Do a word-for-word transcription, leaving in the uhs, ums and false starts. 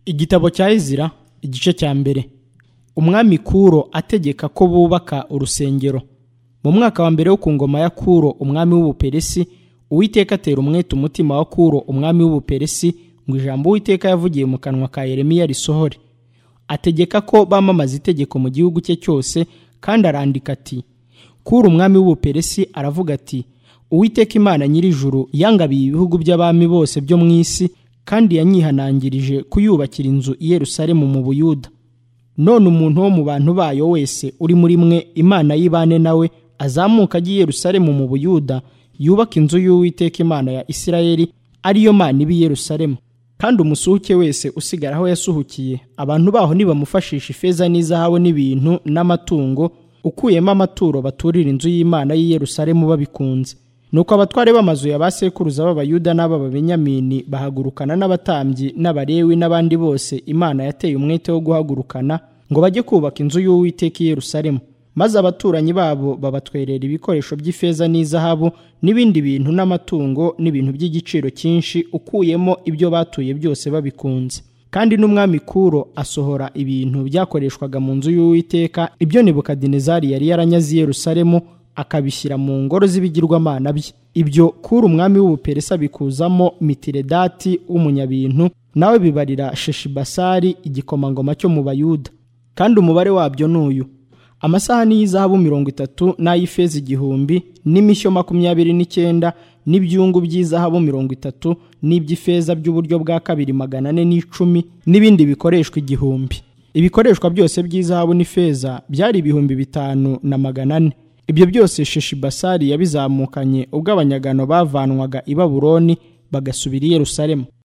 Igitabo cya Ezira igice cya mbere. Umwami Kuro ategeka ko bubaka urusengero. Mu mwaka wa mbere wo ku ngoma ya Kuro umwami w'Ubuperesi, Uwiteka atera umwete umutima wa Kuro umwami w'Ubuperesi ngo ijambo Uwiteka yavugiye mu kanwa ka Yeremiya risohore. Ategeka ko bamamaza itegeko mu gihugu cye cyose, kandi arandika ati: Kuro umwami w'Ubuperesi aravuga ati: Uwiteka Imana nyir'ijuru yangabiye ibihugu by'abami bose byo mu isi, kandi yanyihanangirije kuyubakira inzu i Yerusalemu mu Buyuda. None umuntu wo mu bantu bayo wese uri muri mwe, Imana yibane nawe, azamuka ajye i Yerusalemu mu Buyuda, yubaka inzu y'Uwiteka Imana ya Isirayeli, ariyo Mana iba i Yerusalemu. Kandi umusuhuke wese usigara aho yasuhukiye, abantu baho nibamufashisha ifeza n'izahabu n'ibintu n'amatungo, ukuyemo amaturo baturira inzu y'Imana y'i Yerusalemu babikunze. Nuko abatware b'amazu ya ba sekuruza b'Abayuda n'ab'Abenyamini bahagurukana n'abatambyi n'Abalewi n'abandi bose Imana yateye umwete wo guhagurukana ngo bajye kubaka inzu y'Uwiteka i Yerusalemu. Maze abaturanyi babo babatwerera ibikoresho by'ifeza n'izahabu n'ibindi bintu n'amatungo n'ibintu by'igiciro cyinshi, ukuyemo ibyo batuye byose babikunze. Kandi n'umwami Kuro asohora ibintu byakoreshwaga mu nzu y'Uwiteka, ibyo Nebukadinezari yari yaranyaze i Yerusalemu, akabishyira mu ngoro z'ibigirwamana bye. Ibyo Kuro umwami w'Ubuperesi abikuzamo Mitiredati w'umunyabintu, nawe bibarira Sheshibasari igikomangoma cyo mu Bayuda. Kandi umubare wabyo n'uyu: amasahani y'izahabu mirongo itatu n'ay'ifeza igihumbi, n'imishyo makumyabiri n'icyenda, n'ibyungu by'izahabu mirongo itatu, n'iby'ifeza by'uburyo bwa kabiri magana ane n'icumi, n'ibindi bikoreshwa igihumbi. Ibikoreshwa byose by'izahabu n'ifeza byari ibihumbi bitanu na magana ane. Ibyo byose Sheshibasari yabizamukanye ubwo abanyagano bavanwaga i Babuloni bagasubira i Yerusalemu.